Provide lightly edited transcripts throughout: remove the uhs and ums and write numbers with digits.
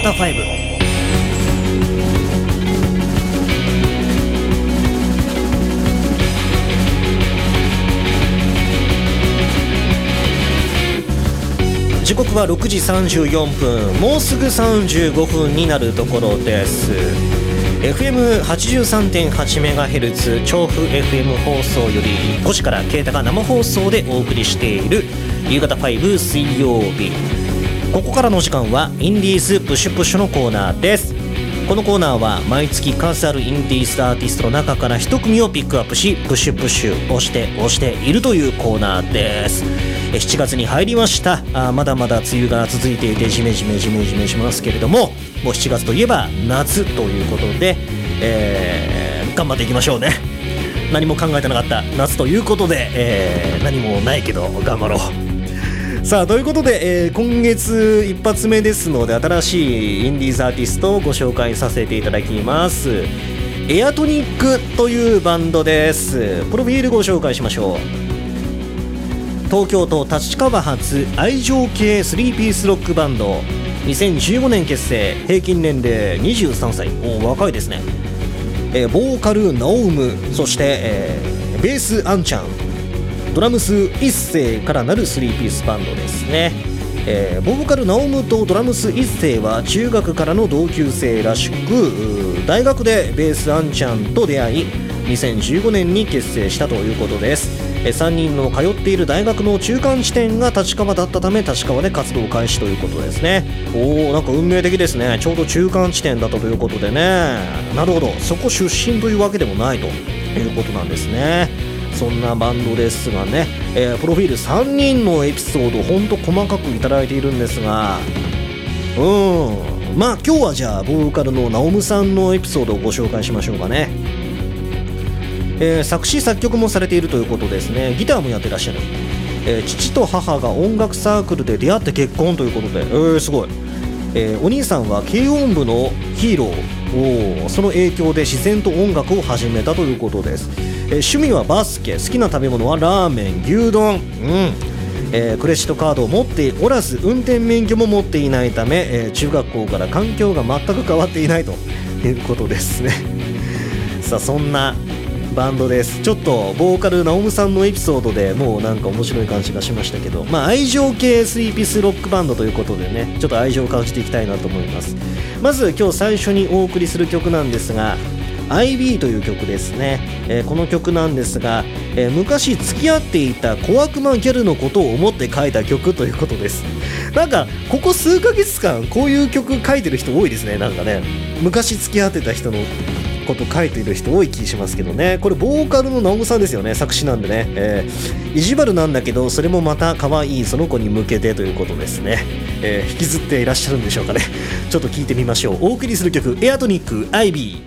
型5。時刻は6時34分、もうすぐ35分になるところです。 FM83.8MHz 調布 FM 放送より5時からケイタが生放送でお送りしている夕方5水曜日。ここからの時間はインディーズプッシュプッシュのコーナーです。このコーナーは毎月数あるインディーズアーティストの中から一組をピックアップし、プッシュプッシュ押しているというコーナーです。7月に入りました。まだまだ梅雨が続いていてジメジメしますけれども、もう7月といえば夏ということで、頑張っていきましょうね。何も考えてなかった夏ということで、何もないけど頑張ろう。さあということで、今月一発目ですので新しいインディーズアーティストをご紹介させていただきます。エアトニックというバンドです。プロフィールご紹介しましょう。東京都立川発愛情系3ピースロックバンド、2015年結成、平均年齢23歳、若いですね。ボーカルナオム、そして、ベースアンちゃん、ドラムス一世からなる3ピースバンドですね。ボーカルナオムとドラムス一世は中学からの同級生らしく、大学でベースアンちゃんと出会い2015年に結成したということです。3人の通っている大学の中間地点が立川だったため立川で活動開始ということですね。なんか運命的ですね。ちょうど中間地点だったということでね。なるほど、そこ出身というわけでもないということなんですね。そんなバンドですがね、プロフィール3人のエピソードほんと細かくいただいているんですが、まあ今日はじゃあボーカルのナオムさんのエピソードをご紹介しましょうかね。作詞作曲もされているということですね。ギターもやってらっしゃる。父と母が音楽サークルで出会って結婚ということで、すごい。お兄さんは軽音部のヒーロー、その影響で自然と音楽を始めたということです。趣味はバスケ、好きな食べ物はラーメン、牛丼、クレジットカードを持っておらず運転免許も持っていないため、中学校から環境が全く変わっていないということですね。さあそんなバンドです。ちょっとボーカルナオムさんのエピソードでもうなんか面白い感じがしましたけど、愛情系3ピースロックバンドということでね、ちょっと愛情を感じていきたいなと思います。まず今日最初にお送りする曲なんですが、IB という曲ですね。この曲なんですが、昔付き合っていた小悪魔ギャルのことを思って書いた曲ということです。なんかここ数ヶ月間こういう曲書いてる人多いですね。なんかね、昔付き合ってた人のこと書いている人多い気しますけどね。これボーカルのナオムさんですよね。作詞なんでね、意地悪なんだけどそれもまた可愛いその子に向けてということですね。引きずっていらっしゃるんでしょうかね。ちょっと聞いてみましょう。お送りする曲、エアトニック IB。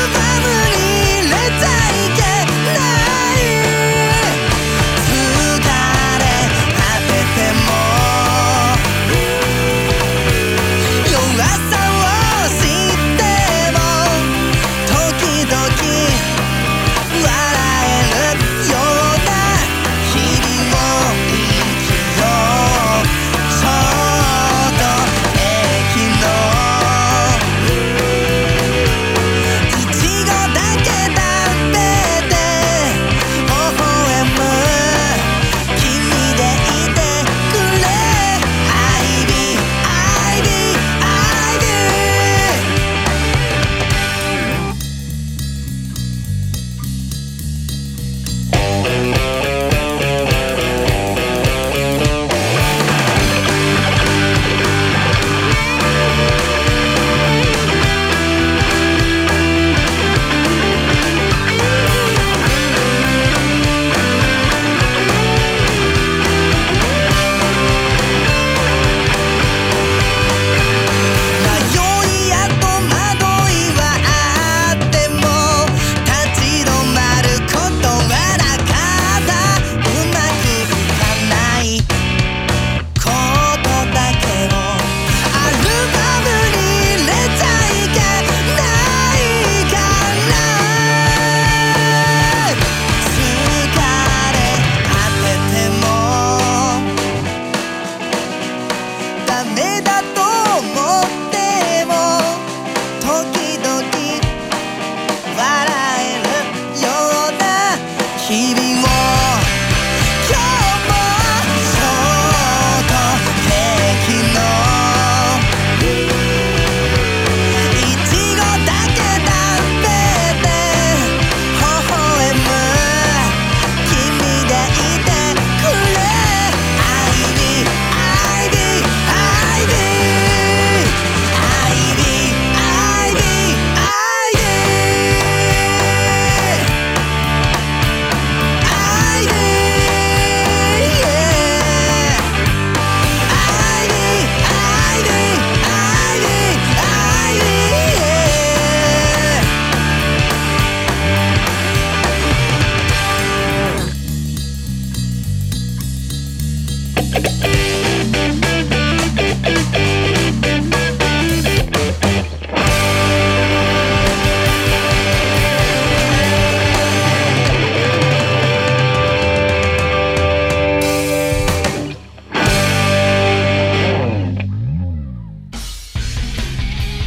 アルバムに入れちゃいけない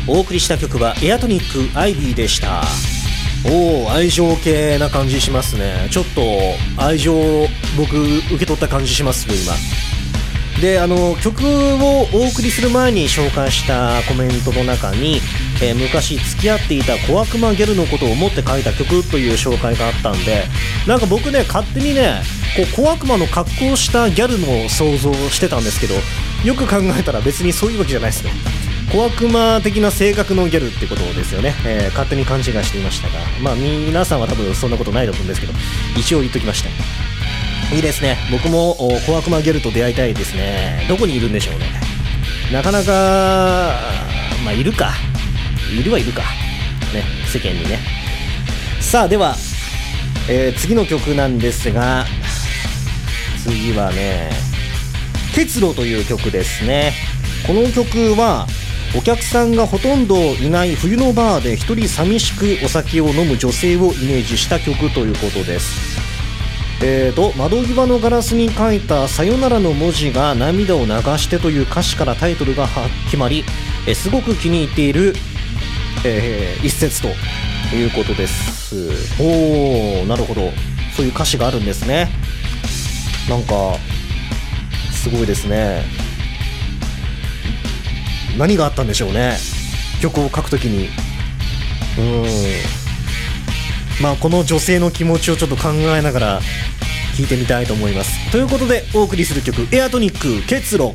お送りした曲はエアトニックアイビーでした。おー、愛情系な感じしますね。ちょっと愛情を僕受け取った感じしますよ今で。曲をお送りする前に紹介したコメントの中に、昔付き合っていた小悪魔ギャルのことを思って書いた曲という紹介があったんで、なんか僕ね勝手にねこう小悪魔の格好をしたギャルの想像をしてたんですけど、よく考えたら別にそういうわけじゃないですね。小悪魔的な性格のギャルってことですよね。勝手に勘違いしていましたが、まあ皆さんは多分そんなことないと思うんですけど、一応言っときました。いいですね。僕も小悪魔ギャルと出会いたいですね。どこにいるんでしょうね。なかなかまあいるか、いるはいるかね、世間にね。さあでは、次の曲なんですが、次はね結露という曲ですね。この曲はお客さんがほとんどいない冬のバーで一人寂しくお酒を飲む女性をイメージした曲ということです。窓際のガラスに書いたさよならの文字が涙を流してという歌詞からタイトルが決まり、すごく気に入っている、一節ということです。おー、なるほど、そういう歌詞があるんですね。なんかすごいですね。何があったんでしょうね、曲を書くときに。まあこの女性の気持ちをちょっと考えながら聴いてみたいと思います。ということでお送りする曲、エアトニック結露。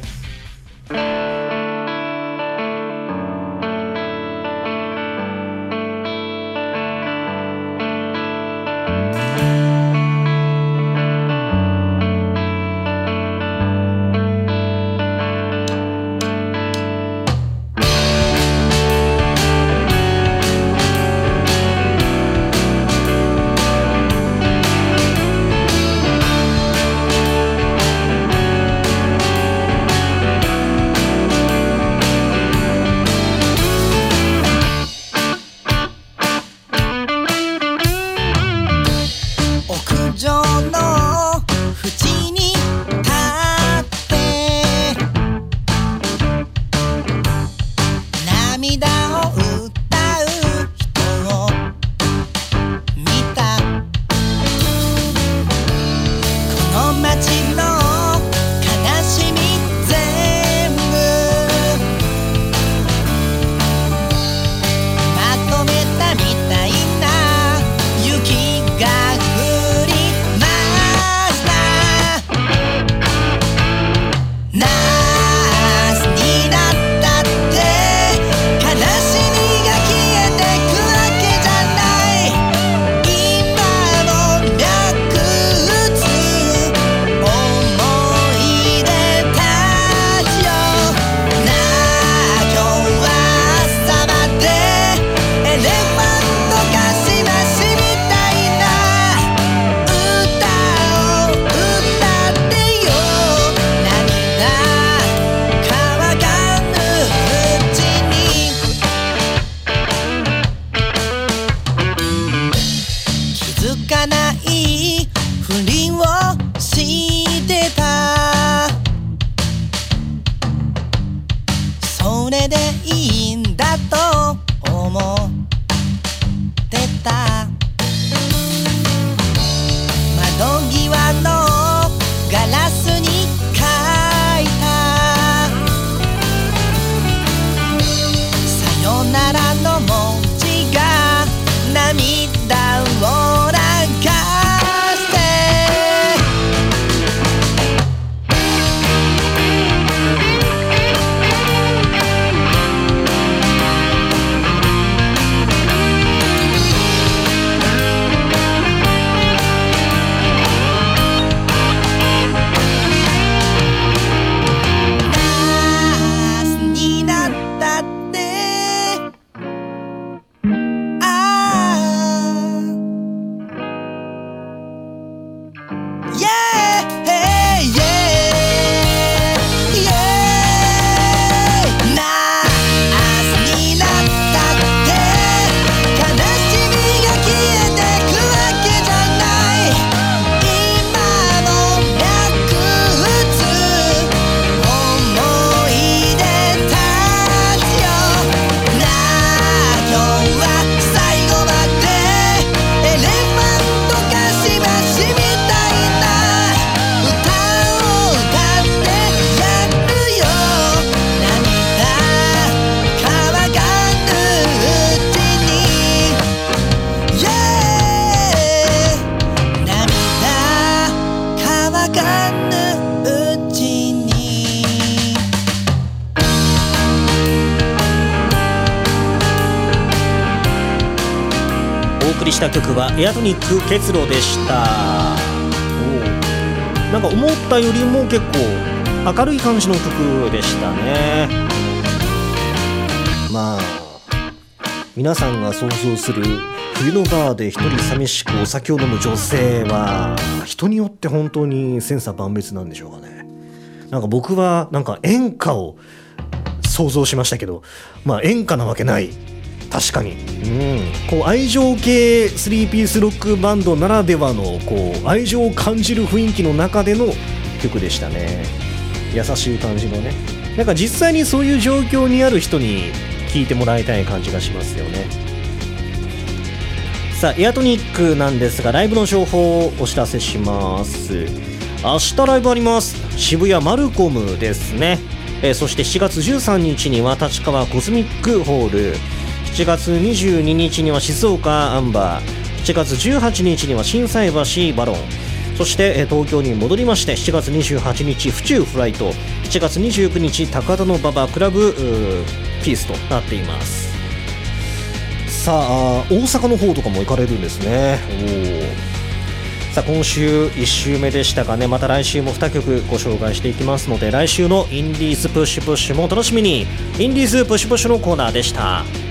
りした曲はエアトニック結露でした。なんか思ったよりも結構明るい感じの曲でしたね。まあ皆さんが想像する冬のバーで一人寂しくお酒を飲む女性は人によって本当に千差万別なんでしょうかね。なんか僕はなんか演歌を想像しましたけど、まあ演歌なわけない。確かに、こう愛情系3ピースロックバンドならではのこう愛情を感じる雰囲気の中での曲でしたね。優しい感じのね。なんか実際にそういう状況にある人に聴いてもらいたい感じがしますよね。さあエアトニックなんですが、ライブの情報をお知らせします。明日ライブあります。渋谷マルコムですね。そして7月13日には立川コスミックホール、7月22日には静岡アンバー、7月18日には心斎橋バロン、そして東京に戻りまして7月28日府中フライト、7月29日高田馬場クラブピースとなっています。さあ大阪の方とかも行かれるんですね。さあ今週1週目でしたがね、また来週も2曲ご紹介していきますので、来週のインディーズプッシュプッシュも楽しみに。インディーズプッシュプッシュのコーナーでした。